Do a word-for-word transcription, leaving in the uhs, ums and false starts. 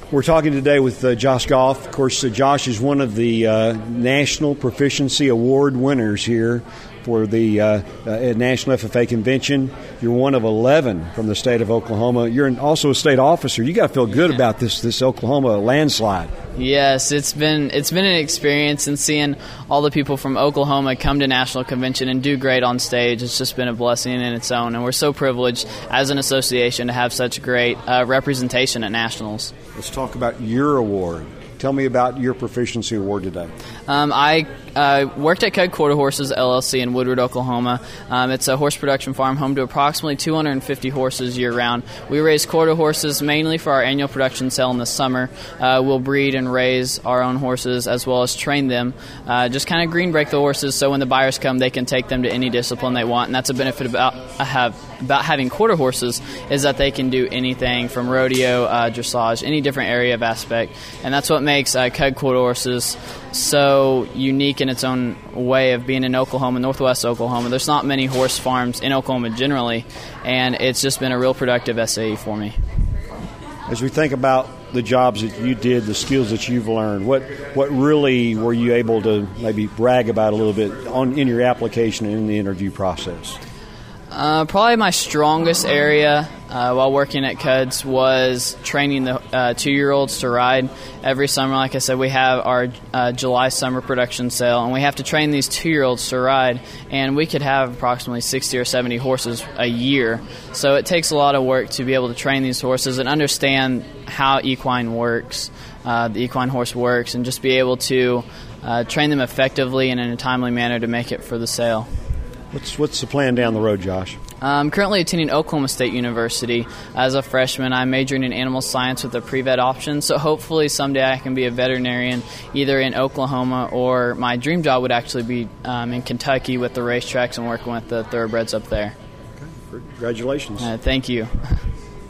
We're talking today with uh, Josh Goff. Of course, uh, Josh is one of the uh, National Proficiency Award winners here for the uh, uh, National F F A Convention. You're one of eleven from the state of Oklahoma. You're an, also a state officer. You got to feel good about this this Oklahoma landslide. Yes, it's been it's been an experience, and seeing all the people from Oklahoma come to National Convention and do great on stage, it's just been a blessing in its own, and we're so privileged as an association to have such great uh, representation at Nationals. Let's talk about your award. Tell me about your Proficiency Award today. Um, I uh, worked at Cud Quarter Horses, L L C in Woodward, Oklahoma. Um, it's a horse production farm home to approximately two hundred fifty horses year-round. We raise quarter horses mainly for our annual production sale in the summer. Uh, we'll breed and raise our own horses as well as train them. Uh, just kind of green break the horses so when the buyers come, they can take them to any discipline they want. And that's a benefit about I have about having quarter horses is that they can do anything from rodeo, uh, dressage, any different area of aspect. And that's what makes uh, Cud Quarter Horses so unique in its own way of being in Oklahoma, northwest Oklahoma. There's not many horse farms in Oklahoma generally, and it's just been a real productive S A E for me. As we think about the jobs that you did, the skills that you've learned, what what really were you able to maybe brag about a little bit on in your application and in the interview process? Uh, probably my strongest area uh, while working at Cuds was training the uh, two-year-olds to ride. Every summer, like I said, we have our uh, July summer production sale, and we have to train these two-year-olds to ride, and we could have approximately sixty or seventy horses a year. So it takes a lot of work to be able to train these horses and understand how equine works, uh, the equine horse works, and just be able to uh, train them effectively and in a timely manner to make it for the sale. What's what's the plan down the road, Josh? I'm currently attending Oklahoma State University. As a freshman, I'm majoring in animal science with a pre-vet option, so hopefully someday I can be a veterinarian either in Oklahoma or my dream job would actually be um, in Kentucky with the racetracks and working with the thoroughbreds up there. Okay. Congratulations. Uh, thank you.